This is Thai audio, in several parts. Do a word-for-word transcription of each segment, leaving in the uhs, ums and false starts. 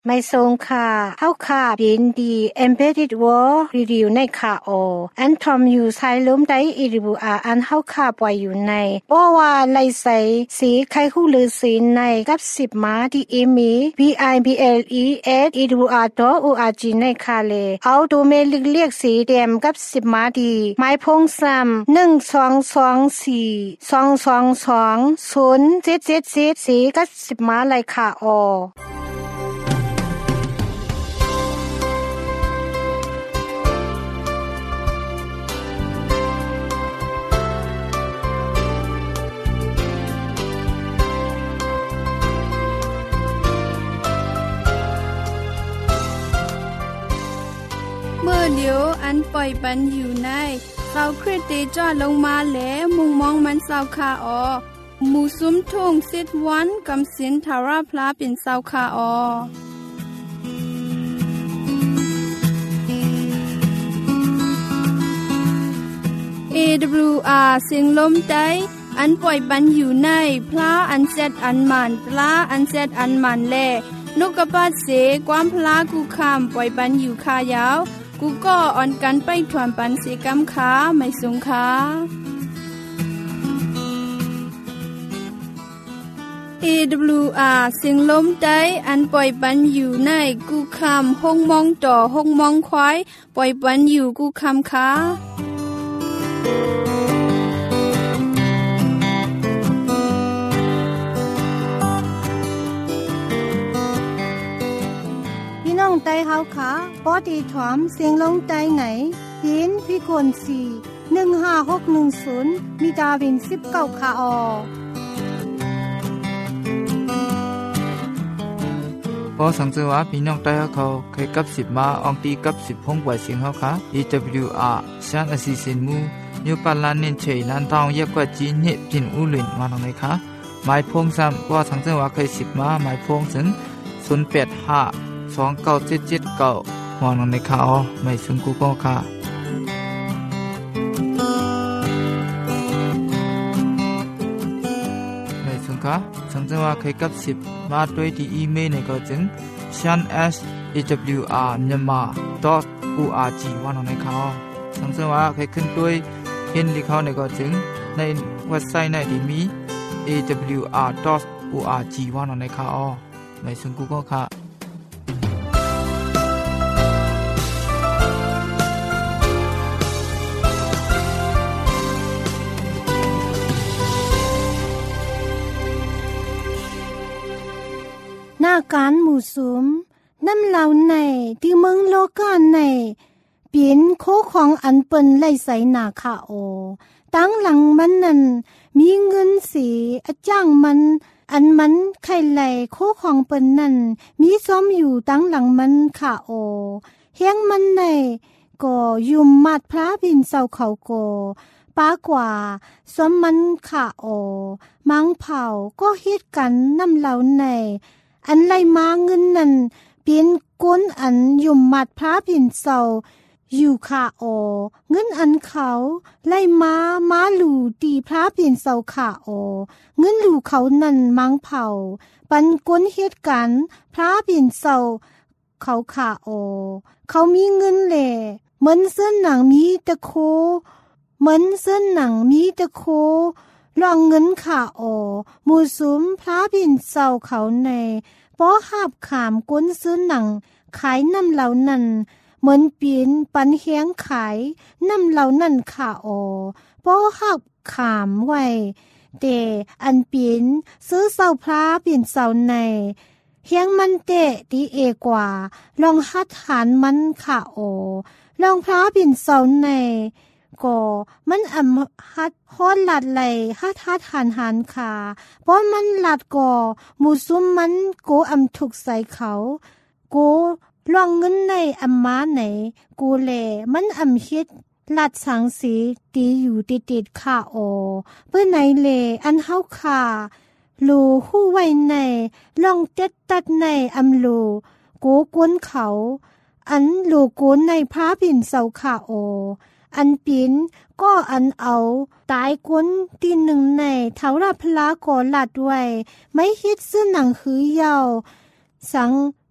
ไม่ทรงค่ะเฮาค่ะยินดี Embedded World Review ในค่ะโออันทอมอยู่ไซล้มได้อีริบูอาอันเฮาค่ะปล่อยอยู่ในบ่ว่าไลใสสีไข่ฮู้ลือสีในกับสิบมาที่อีมี บี ไอ บี แอล อี เอส อี ดับเบิลยู อาร์ ดอท โอ อาร์ จี ในค่ะเลเอาดูเมลิกเรียกสีแดงกับสิบมาดีไม้พงซ้ำหนึ่ง สอง สอง สี่ สอง สอง สอง ศูนย์ เจ็ด เจ็ด เจ็ดสีกับสิบมาเลยค่ะโอเมื่อเดียวอันปล่อยปันอยู่ในเราคริสติจอดลงมาแล้วมุงมองมันเศร้าคาออหมู่ซุ้มทุ่งสิทวันกำสินทาราพลาเป็นเศร้าคาออ เอ ดับเบิลยู อาร์ เสียงลมใจอันปล่อยปันอยู่ในพลาอันเซตอันมันพลาอันเซตอันมันแลนกกระปาดเสความพลากูคำปล่อยปันอยู่คายาวกูก็อ่อนกันไปถวนปันเสกำขาไม่สงขาเอ ดับเบิลยู อาร์ เสียงลมใจอันปล่อยปันอยู่ในกูคำห้องมองต่อห้องมองควายปล่อยปันอยู่กูคำขาน้องไตเฮาค่ะปอดีถอมเสียงลงไตไหนยินพี่คนสี่ หนึ่ง ห้า หก หนึ่ง ศูนย์มีดาวินสิบเก้าค่ะออพอสังเกตว่าพี่น้องไตเขาเคยกับสิบมาอองตีกับสิบพงกว่าเสียงเฮาค่ะ อี ดับเบิลยู อาร์ ชันอสิสินมูยูปาลานินเฉยนันทองเยกกว่าจีนเนบจินอุลินมาตรงไหนคะหมายพงซ้ำว่าสังเกตว่าเคยสิบมาหมายพงถึงศูนย์ แปด ห้าสอง เก้า เจ็ด เจ็ด เก้ามองลงในข่าวไม่ซึ่งกูก็ค่ะไม่ซึ่งค่ะสังเกตว่าเคยกับสิบมาด้วยที่อีเมลในก็จึง ชัน เอส เอ ดับเบิลยู อาร์ myanmar ดอท โอ อาร์ จี ว่าลงในข่าวสังเกตว่าเคยขึ้นด้วยเห็นที่เขาในก็จึงในเว็บไซต์ในที่มี เอ ดับเบิลยู อาร์ ดอท โอ อาร์ จี ว่าลงในข่าวไม่ซึ่งกูก็ค่ะหน้าการหมู่สุมน้ำเหล่าในที่เมืองโลกาในเปลี่ยนโคของอันเปิ้นไล่ใส่หน้าค่ะโอตั้งหลังมันนั่นมีเงินสีอจ้างมันอันมันไข่ไหลโคของเปิ้นนั่นมีซ้อมอยู่ตั้งหลังมันค่ะโอเฮียงมันในก็ยุมมัดพระบินเศร้าเขาโกป้ากว่าซ้อมมันค่ะโอมังเผาก็เฮ็ดกันน้ำเหล่าในอันไล่มาเงินนั่นเปลี่ยนก้นอันยุมมัดพระบินเศร้าอยู่ค่ะโอเงินอันเขาไล่มามาหลู่ตีพระบินเศร้าค่ะโอเงินหลู่เขานั่นมังเผาปันก้นเฮ็ดกันพระบินเศร้าเขาค่ะโอเขามีเงินแหล่เหมือนเสื้อหนังมีตะโคเหมือนเสื้อหนังมีตะโคลองเงินค่ะโอหมู่สุมพระบินเศร้าเขาในป้อหาบขามก้นเสื้อหนังขายน้ำเหล่านั้นเหมือนปีนปันเฮียงขายน้ำเหล่านั้นค่ะโอป้อหักขามไว้แต่อันปีนซื้อเสาพระปีนเสาในเฮียงมันเตะดีเอกว่าลองหัดหานมันค่ะโอลองพระปีนเสาในก็มันอำหัดฮอดหลัดไหลหัดหัดหันหันค่ะเพราะมันหลัดก่อหมู่ซุมมันโกอำถูกใส่เขาโกลองเงินในอำมาไหนกูแลมันอำเฮ็ดลัดสังสีตีอยู่ติดๆค่ะโอเพื่อไหนเลอันเฮาค่ะลูหู้ไว้ในลองเต็ดตัดในอำลูกูกวนเขาอันลูกูในพระบินเสาค่ะโออันปินก็อันเอาตายกวนตีหนึ่งในเท้าราพลาก่อลัดไว้ไม่เฮ็ดซื้อหนังหือยาวสัง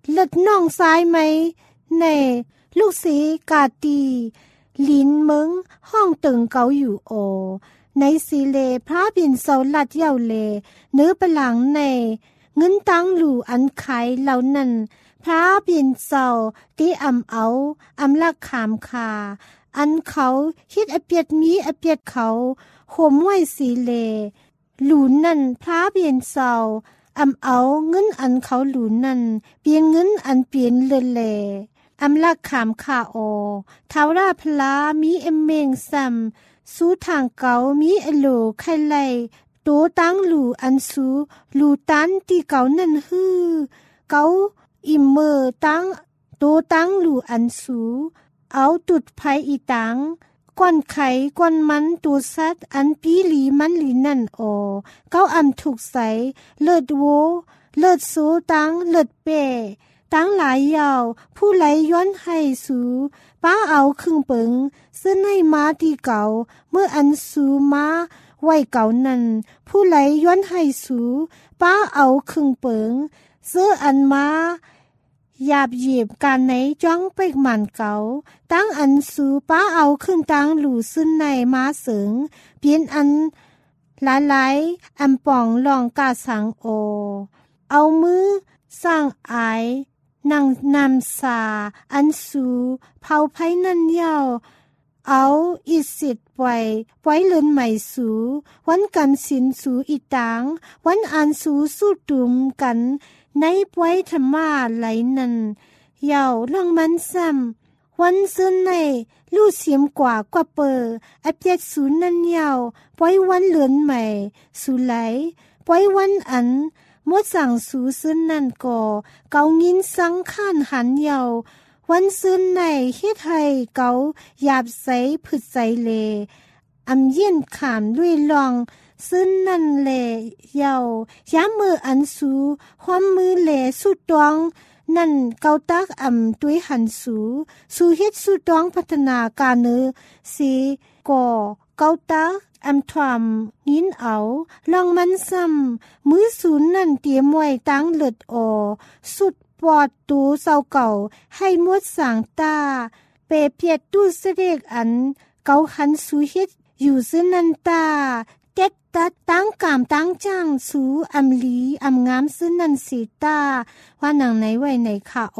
เลิดน้องซ้ายไหมในลูกสีกาตีลินเมืองห้องตึงเกาอยู่โอในสีเลพระบินเสาลัดเย่าเลเนื้อปะหลังในเงินตังหลู่อันขายเหล่านั้นพระบินเสาตีอำเอาอำลักขามคาอันเขาฮิดอเปียดมีอเปียดเขาห่มไว้สีเลหลูนั่นพระบินเสาอำเอาเงินอันเขาหลูนั่นเปลี่ยนเงินอันเปลี่ยนเลเลอำลักขามคาโอท้าวราพลามีเอมเมงซัมสู้ทางเกามีอโลไข่ไลโตตั้งหลูอันสูหลูตันที่เกานั่นฮือเกาอิมเมอร์ตั้งโตตั้งหลูอันสูเอาตุดไผอีตังก้อนไข่ก้อนมันตูซัดอันปีหลีมันหลีนั่นโอเกาอำถูกใสเลิศโวเลิศโซตังเลิศเป้ตั้งหลายยาวผู้ไหลย้อนให้สูป้าเอาครึ่งเปิงซึ่งให้มาที่เก่าเมื่ออันสูมาไว้เก่านั้นผู้ไหลย้อนให้สูป้าเอาครึ่งเปิงซื้ออันมาหยาบเหยียบการไหนจ้องไปหมันเก่าตั้งอันสูป้าเอาขึ้นตั้งหลู่ซึ่งในมาเสริงเปลี่ยนอันหลายๆอันป่องลองกาสังโอเอามือสร้างอายนั่งนำสาอันสูเผาไผ่นั่นเย้าเอาอิสิทธิ์ไว้ไว้เลือนใหม่สูวันกันสินสูอีตางวันอันสูสู้ตุมกันในไว้ธรรมาไหลนั่นเย้าล่องมันซ้ำวันซึ่งในลู่เสียมกว่ากว่าเปออเปียดสูนั่นเย้าไว้วันเลือนใหม่สูไหลไว้วันอันมดสั่งสูซึ่งนั่นก่อเกางินสังข้านหันเยาวันซึ่งในเฮ็ดให้เกาหยาบใสผึดใสเลอำเยี่ยนขามด้วยลองซึ่งนั่นเลเยาย้ำมืออันสูความมือเลสุดตองนั่นเกาตักอำด้วยหันสูสูเฮ็ดสุดตองพัฒนาการเนอสีก่อเกาตักอำทวมยินเอาลองมันซ้ำมือศูนย์นั่นเตรียมไว้ตั้งเลิดออสุดปอดตูเศร้าเก่าให้มดสางตาเปเพียดตู้เสด็จอันเกาหันสูเฮ็ดอยู่ซึ่งนันตาเต็ดตัดตั้งกามตั้งจ้างสูอำลีอำงามซึ่งนันสีตาว่าหนังไหนไว้ไหนค่ะโอ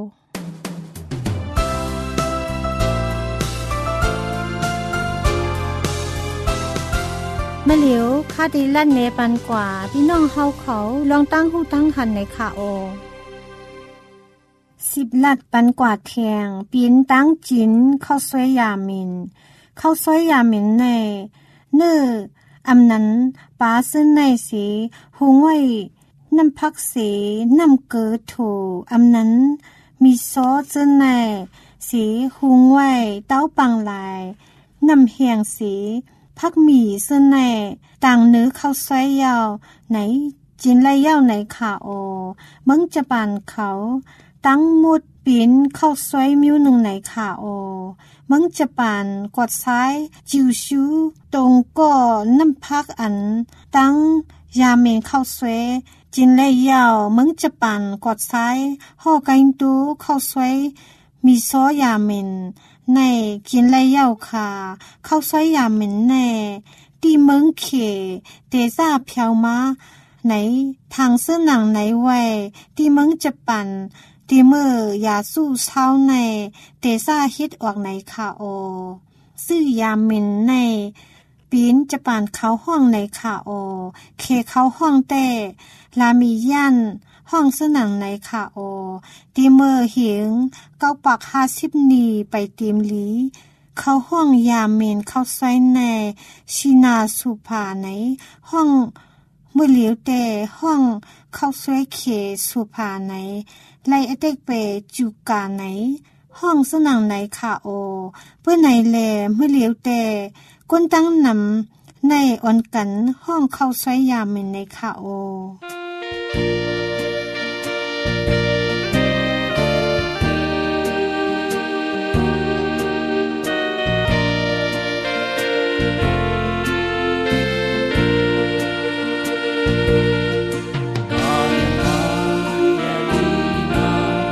มะเหลียวคาดีลั่นเนปันกว่าพี่น้องเฮาเขาลองตั้งหูตั้งหันในค่ะโอสิบลัดปันกว่าแทงปีนตั้งจินเข้าซอยยามินเข้าซอยยามินในเนื้ออำนั้นปาซึ่งในสีหุงไว้น้ำพักสีน้ำเกิดถูอำนั้นมีซอสซึ่งในสีหุงไว้เต้าปังลายน้ำเฮียงสีพักหมี่ซึ่งในต่างเนื้อเข้าซอยยาวไหนจินไรยาวไหนขาโอมึงจะปานเขาตั้งมุดปีนเข้าซอยมิวหนึ่งไหนขาโอมึงจะปานกดซ้ายจิวชูตรงก็น้ำพักอันตั้งยาเมนเข้าซอยจินไรยาวมึงจะปานกดซ้ายห่อกันตูเข้าซอยมีซอยาเมนในกินไรยาวค่ะเข้าซอยยาเหม็นแน่ตีเมืองเขเตซ่าเพียวมาไหนทางเสื้อหนังไหนไว้ตีเมืองจะปั่นตีมือยาสู้เช้าในเตซ่าฮิตออกไหนค่ะโอซื้อยาเหม็นในปีนจะปั่นเขาห้องไหนค่ะโอเคเขาห้องแต่ลามียันห้องเสื้อหนังในค่ะโอตีเมอร์เหียงเก้าปักห้าสิบนีไปตีมลีเข้าห้องยาเมนเข้าไซในชินาสุภาในห้องเมื่อเหลียวแต่ห้องเข้าไซเคสุภาในไล่เด็กเปจูกาในห้องเสื้อหนังในค่ะโอเพื่อในแลเมื่อเหลียวแต่ก้นตั้งนำในอ่อนกันห้องเข้าไซยาเมนในค่ะโอ Karena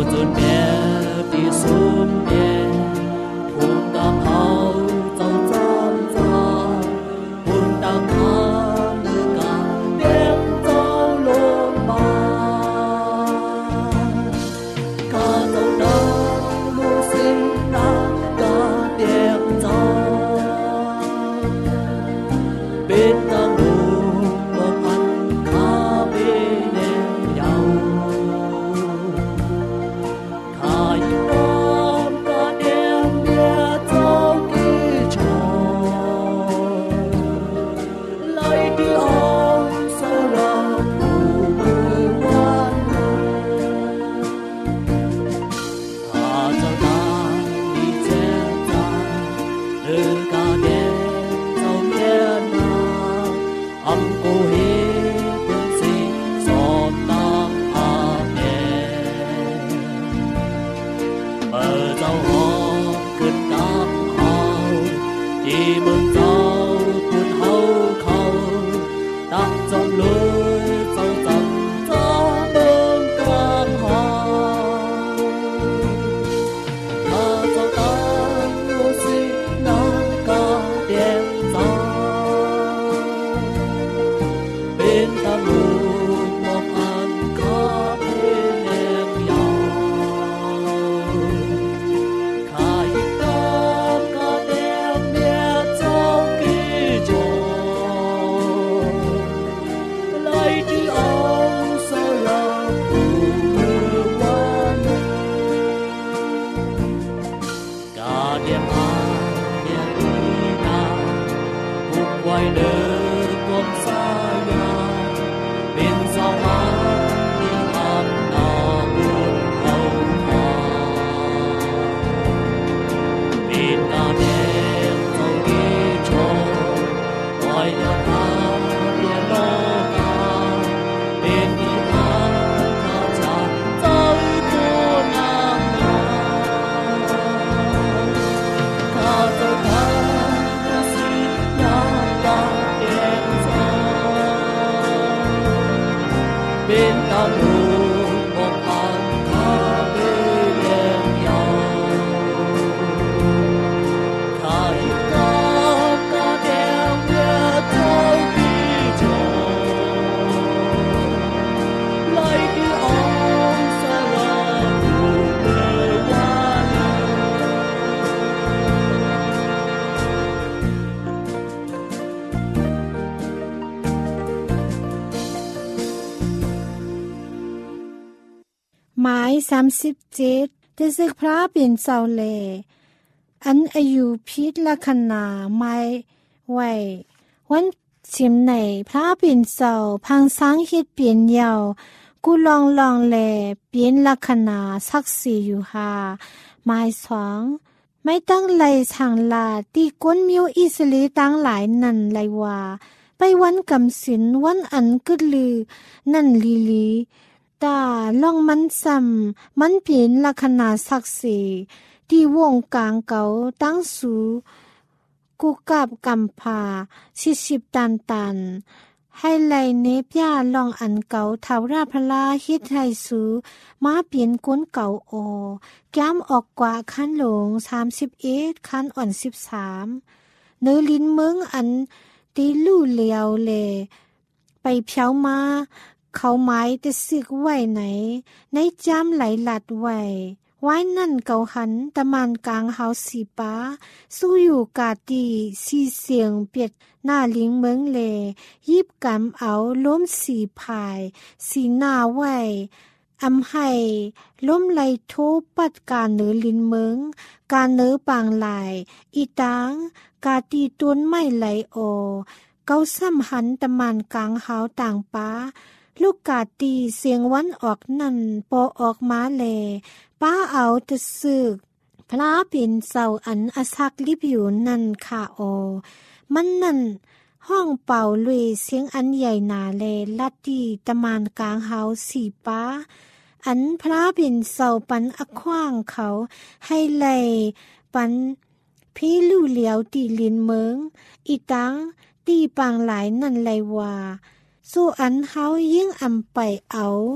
หมายสามสิบเจ็ดเทศึกพระเป็นเจ้าแลอันอายุพิษละขนาไม่ไหววันชิมไหนพระเป็นเจ้าพังสังฮิตเปลี่ยนยาวกูลองลองแลเปลี่ยนละขนาสักสี่อยู่หาหมายสองไม่ตั้งไหลทางลาตีก้นมิวอิสลีตั้งหลายนั่นไหลว่าไปวันกำสินวันอันกึดลือนั่นลีลีตาล่องมันซ้ำมันเปลี่ยนลักษณะศักดิ์ศรีที่วงกลางเก่าตั้งสูกูกับกำพาชิชิบตันตันให้ไหลเนปยาลองอันเก่าเทาราพลาฮิตไทสูมาเปลี่ยนก้นเก่าโอแก้มออกกว่าขั้นหลงสามสิบเอ็ดขั้นอ่อนสิบสามเนื้อลิ้นเมืองอันตีลู่เหลียวเลไปเพียวมาเขาไม้จะซึกไว้ไหนในจามไหลหลัดไว้ไว้นั่นเกาหันตะมันกลางเฮาสีป้าสู้อยู่กาตีสีเสียงเปียดหน้าลิงเมืองเลยิบกำเอาล้มสีพายสีหน้าไว้อำให้ล้มไหลโทปัดการเนือลินเมืองการเนือปางไหลอีตางกาตีต้นไม้ไหลโอเกาซ้ำหันตะมันกลางเฮาต่างป้าลูกกาตีเสียงวันออกนั่นปอออกมาแลป้าเอาจะสึกพระเป็นเสาอันอสักลิบอยู่นั่นค่ะโอมันนั่นห้องเป่าลุยเสียงอันใหญ่หนาแลลัดดีตะมานกลางเฮาสีป้าอันพระเป็นเสาปันอขว้างเขาให้ไล่ปันพี่ลู่เหลียวตีลินเมืองอีตังตีปางหลายนั่นไลว่าสู้อันเฮายิ่งอำไปเอาต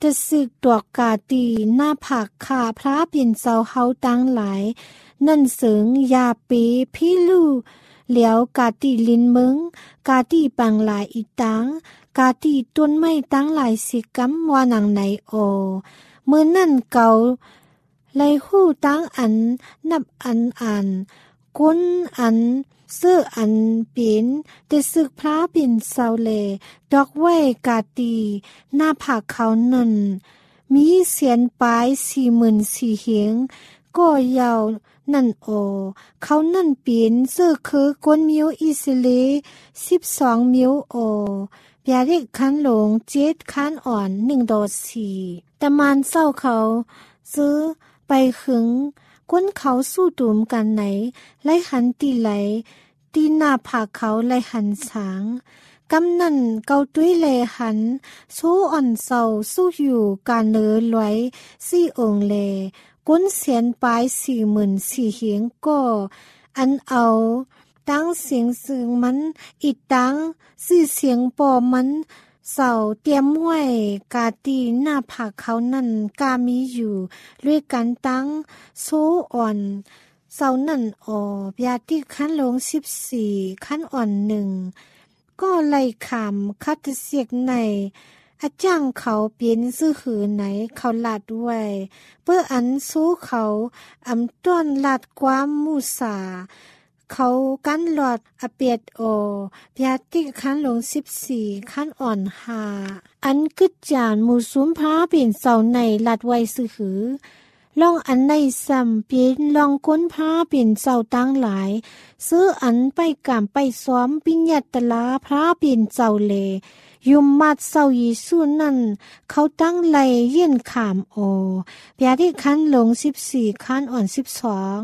จะสึกตัวกาตีหน้าผักขาพระเปลี่ยนเจ้าเฮาตั้งหลายนั่นเสิงยาปีพี่ลู่เหลียวกาตีลินมึงกาตีปังหลายอีตังกาตีต้นไม้ตั้งหลายสิกำว่าหนังไหนโอเมื่อนั่นเก่าไลหู้ตั้งอันนับอันอันก้นอันเสื้ออันเปลี่ยนแต่สึกพระเปลี่ยนเศร้าเลดอกไว้กาตีหน้าผากเขานั่นมีเสียนปลายสี่หมื่นสี่เหียงก็ยาวนั่นโอเขานั่นเปลี่ยนเสื้อคือก้นมิวอิสเลสิบสองมิวโอเปียเด็กคันหลงเจ็ดคันอ่อนหนึ่งดอสี่แต่มันเศร้าเขาซื้อไปขึงก้นเขาสู้ตุ่มกันไหนไล่หันตีไหลตีหน้าผากเขาไล่หันสางกำนันเกาตุ้ยเลหันสู้อ่อนเศร้าสู้อยู่การเนื้อลอยสี่องเลก้นเสียนปลายสี่หมื่นสี่เหียงก็อันเอาตั้งเสียงซึ่งมันอีตั้งสื่อเสียงปอมันเสาเตรียมไว้กาตีหน้าผากเขานั่นกามีอยู่ด้วยกันตั้งโซอ่อนเสานั่นออบยาที่ขั้นลงสิบสี่ขั้นอ่อนหนึ่งก็ไล่ขามคัดเสียกในอาจ้างเขาเปลี่ยนซื้อหือไหนเขาลาดไว้เพื่ออันสู้เขาอำต้อนลาดความมูสาเขากันหลอดอเปียดโอพยาติขั้นลงสิบสี่ขั้นอ่อนหาอันกึดจานหมู่สุมพระเปลี่ยนเสาในลัดไว้ซื้อหือลองอันในซ้ำเปลี่ยนลองก้นพระเปลี่ยนเสาตั้งหลายซื้ออันไปกามไปซ้อมปิญญาตลาพระเปลี่ยนเสาเลยุมมัดเสายีสู้นั่นเขาตั้งไลเยี่ยนขามโอพยาติขั้นลงสิบสี่ขั้นอ่อนสิบสอง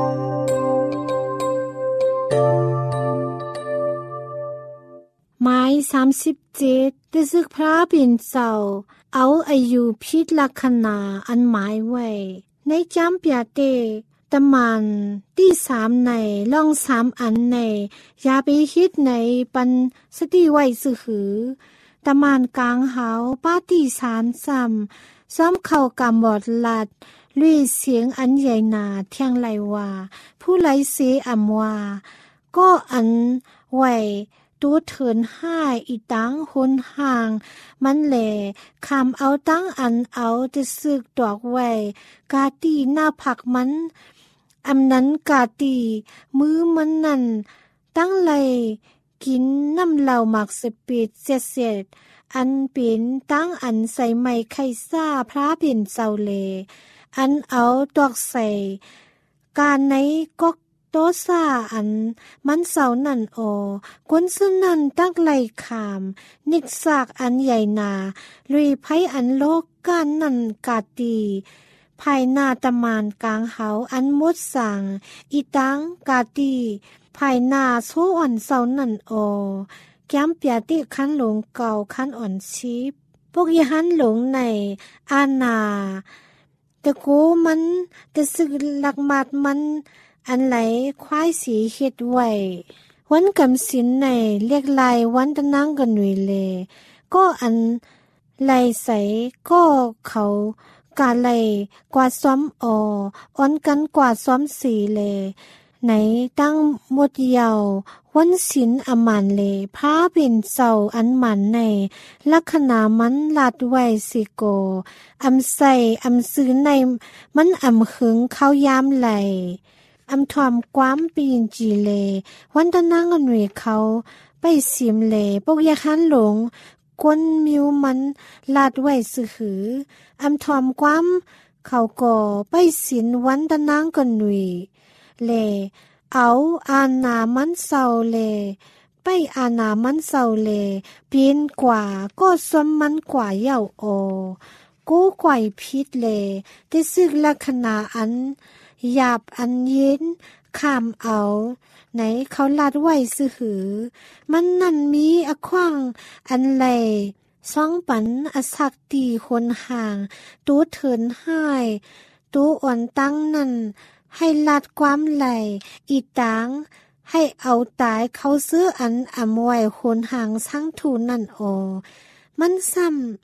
ไม้สามสิบเจ็ดได้ซึกพระเปลี่ยนเสาเอาอายุพิษลักษณะอันหมายไว้ในจำเปียเตตะมันที่สามในลองสามอันในอย่าไปคิดในปันสติไว้สื่อหือตะมันกลางหาวป้าที่สามซ้ำซ้ำเข้ากำบอดลัดลุยเสียงอันใหญ่หนาเที่ยงไหลว่าผู้ไหลเสอำว่าก็อันไหวตัวเถินห้าอีตังหุนห่างมันแหล่คำเอาตั้งอันเอาจะซึกดอกไว้กาตีหน้าผักมันอำนั้นกาตีมือมันนั่นตั้งไหลกินน้ำเหล่าหมักสปีดเสียเสียดอันเป็นตั้งอันใส่ไม้ไข่ซ่าพระเป็นเจ้าเลอันเอาดอกใส่การในก็โตซาอันมันเสานั่นโอกวนซึ่งนั่นตั้งไหลขามนิกซากอันใหญ่นาลุยไพ่อันโลกการนั่นกาตีภายหน้าตะมานกลางเขาอันมดสั่งอีตังกาตีภายหน้าโซอ่อนเสานั่นโอแก้มเปียติคันหลงเก่าคันอ่อนชีพพวกยหันหลงในอาณาแต่โกมันแต่สึกหลักมาดมันอันไหลควายสีเฮ็ดไว้วันกำสินในเรียกลายวันตะนังกันหน่วยเลก็อันไหลใสก็เขากาไหลกว่าซ้อมออ่อนกันกว่าซ้อมสีเลไหนตั้งหมดยาววันศิลอมันเลพาเป็นเสาอันมันในลักษณะมันลาดไว้สิโกอำใส่อำซื้อในมันอำหึงเข้ายามไหลอำทอมความปีนจีเลวันตะนั่งกันเวเขาไปสิมเลปกยาคันหลงกวนมิวมันลาดไว้สื่อหืออำทอมความเขาก่อไปสินวันตะนั่งกันเวเลเอาอานามันเศร้าเลไปอานามันเศร้าเลเปลี่ยนกว่าก็สมมันกว่าเย่าโอกูไกวพิษเลได้ซึกลักษณะอันหยาบอันเย็นข้ามเอาไหนเขาลาดไว้ซื่อหือมันนั่นมีอขว้างอันไหลสองปันอสักตีคนห่างตัวเถินห้ายตัวอ่อนตั้งนั่นให้ลาดความไหลอีตังให้เอาตายเขาซื้ออันอำไว้คนห่างทั้งทูนั่นโอมันซ้ำ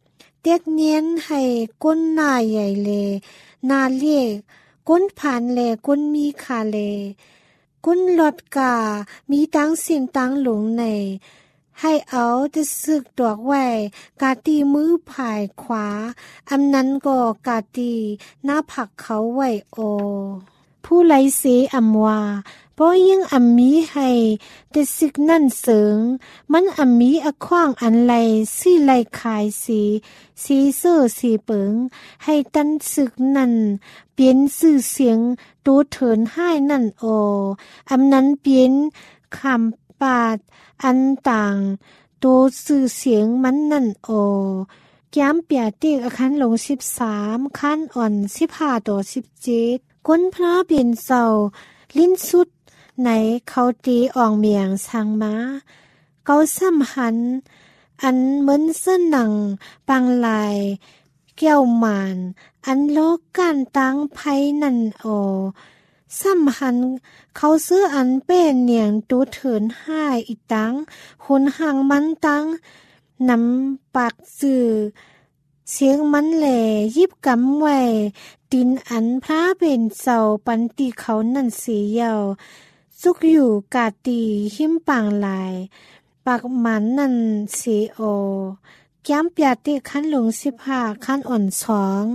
เด็กเนียนให้ก้นหน้าใหญ่เลหน้าเล็กก้นผ่านเลก้นมีขาเลก้นลดกามีตั้งสินตั้งหลงในให้เอาจะสึกดอกไว้กาตีมือผายขวาอำนั้นก็กาตีหน้าผักเขาไว้โอผู้ไลเสอำว่าเพราะยิ่งอำมีให้แต่สึกนั่นเสิงมันอำมีอขว้างอันไลสิไลขายสีสีเสื้อสีเปิงให้ตันสึกนั่นเปลี่ยนชื่อเสียงตูเถินให้นั่นโออำนั้นเปลี่ยนคำปาดอันต่างตูชื่อเสียงมันนั่นโอแก้มเปียติกอคันลงสิบสามคันอ่อนสิบห้าต่อสิบเจ็ดก้นพระเปลี่ยนเศร้าลิ้นสุดไหนเขาตีอ่องเมียงสังมาเกาซ้ำหันอันเหมือนเส้นหนังปังลายแก้วหมานอันโลกการตั้งไพนันโอซ้ำหันเขาซื้ออันเป็นเนียงตูเถินห้าอีตังหุนห่างมันตังนำปากสื่อเสียงมันแหล่ยิบกำไว้ดินอันพระเป็นเสาปันตีเขานั่นเสียเยาสุกอยู่กาตีหิมปางลายปากมันนั่นเสียโอแก้มเปียติขั้นลงสิบห้าขั้นอ่อนสอง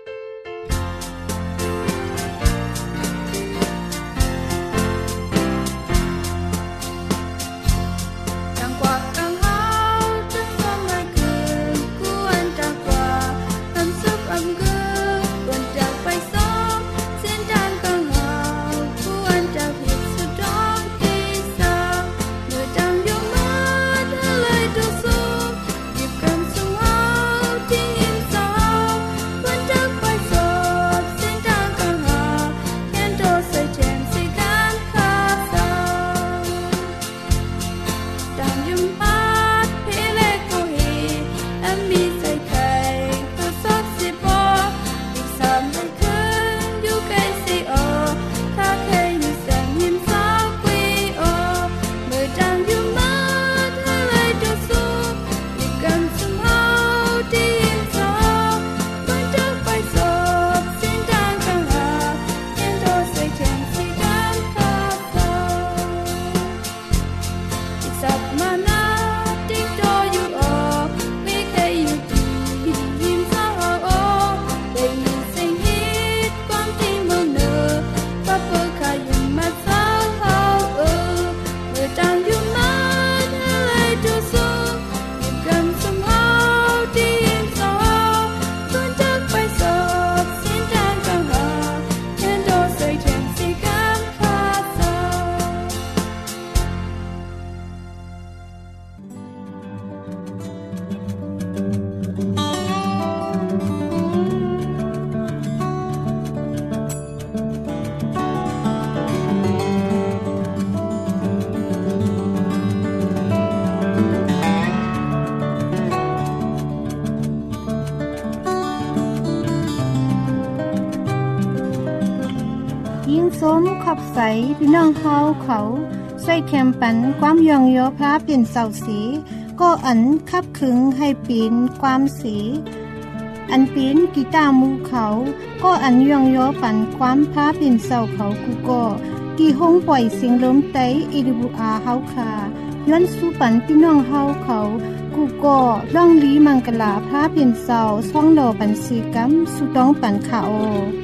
ส้มขอบใสพี่น้องเฮาเขาใส่แคมปันความยองโยพระเปลี่ยนเสาสีก็อันคับขึงให้ปีนความสีอันปีนกีตาร์มูเขาก็อันยองโยปันความพระเปลี่ยนเสาเขากูก็ที่ห้องปล่อยเสียงลมไตเอดิบูอาเฮาคาย้อนสู้ปันพี่น้องเฮาเขากูก็ล่องลีมังกลาพระเปลี่ยนเสาช่องโลปันสีกัมสุต้องปันขาโอ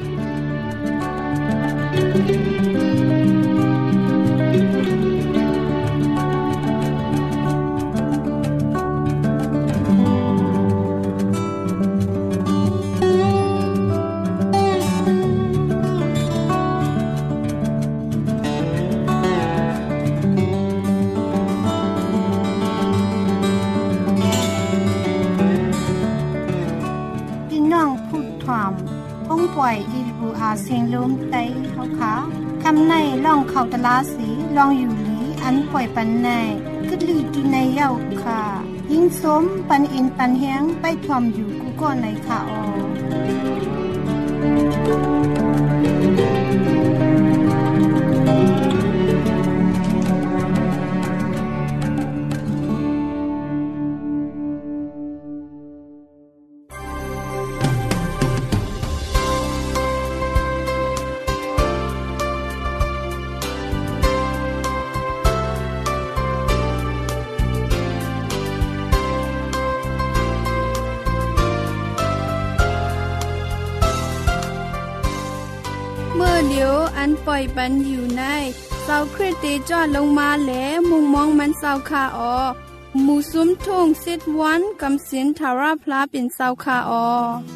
ปล่อยอีบูอาเสียงลมไตเฮาขาคำในล่องเข้าตลาสีลองอยู่หลีอันปล่อยปันในกึดลือตุในเย้าค่ะยิ่งสมปันอินปันแฮงไปทอมอยู่กูก็ในค่ะออเมื่อเดียวอันปล่อยปันอยู่ในเสาคริสเตจอดลงมาแหลมุงมองมันเสาคาออหมู่ซุ้มทุ่งเซตวันกำเสียนทาราพลาเป็นเสาคาออ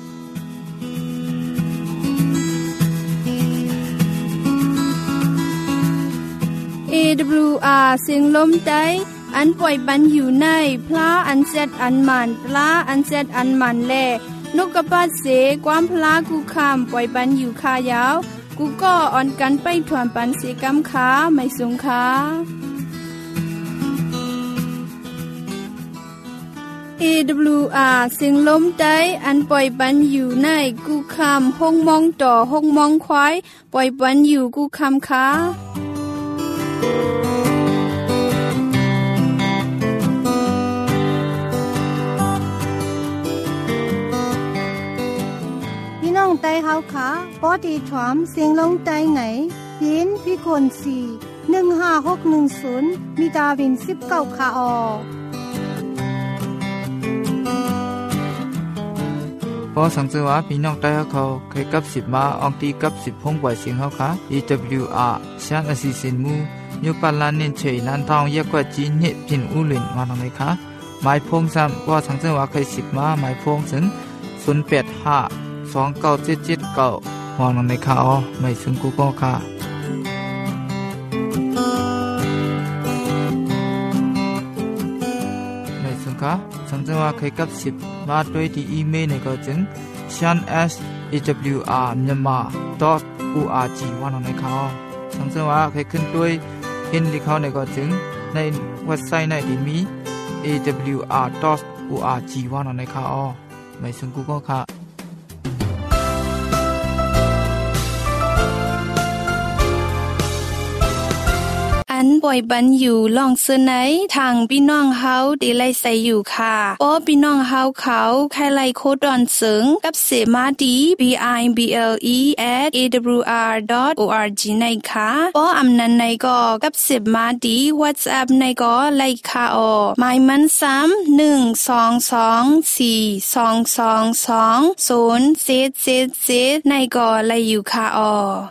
เอ ดับเบิลยู อาร์ เสียงลมใจอันปล่อยปันอยู่ในพลาอันเซตอันมันปลาอันเซตอันมันแลนกกระปัดเสความพลากูคามปล่อยปันอยู่คายาวกูก็อ่อนกันไปถวนปันเสกำขาไม่สงขาเอ ดับเบิลยู อาร์ เสียงลมใจอันปล่อยปันอยู่ในกูคามห้องมองต่อห้องมองควายปล่อยปันอยู่กูคามขาน้องไต้เฮาขาปอดีถวามเสียงลงไต้ไหนยินพี่คนสี่หนึ่งห้าหกหนึ่งศูนย์มีดาวินสิบเก้าคาออพอสังเกตว่าพี่น้องไต้เขาเคยกับสิบมาอองตีกับสิบพงกว่าเสียงเขาค่ะ อี ดับเบิลยู อาร์ ช่างอาศิสินมูยูปันลานเนินเฉยนันทองเยกกว่าจีนเนพินอุลินมาทางไหนคะหมายพงซ้ำว่าสังเกตว่าเคยสิบมาหมายพงถึงศูนย์แปดห้าสองเก้าเจ็ดเจ็ดเก้ามองลงในข่าวไม่ซึ่งกูก็ค่ะไม่ซึ่งค่ะสังเกตว่าเคยกับสิบมาด้วยที่อีเมลในก็จึง ชัน เอส เอ ดับเบิลยู อาร์ มyanmar ดอท โอ อาร์ จี ว่าลงในข่าวสังเกตว่าเคยขึ้นด้วยเห็นที่เขาในก็จึงในเว็บไซต์ในที่มี เอ ดับเบิลยู อาร์ ดอท โอ อาร์ จี ว่าลงในข่าวไม่ซึ่งกูก็ค่ะอันป่อยบันอยู่ล่องเสนยทางพี่น้องเฮาดีไลใส่อยู่ค่ะป้อพี่น้องเฮาเขาใครไลโคดอนเสิงกับเสมาดี บี ไอ บี แอล อี แอท เอ ดับเบิลยู อาร์ ดอท โอ อาร์ จี ในค่ะป้ออำนันในก็กับเสมาดี WhatsApp ในก็ไลค่ะออหมายมันซ้ำหนึ่ง สอง สอง สี่ สอง สอง สอง ศูนย์ เจ็ด เจ็ด เจ็ดในก็ไลอยู่ค่ะออ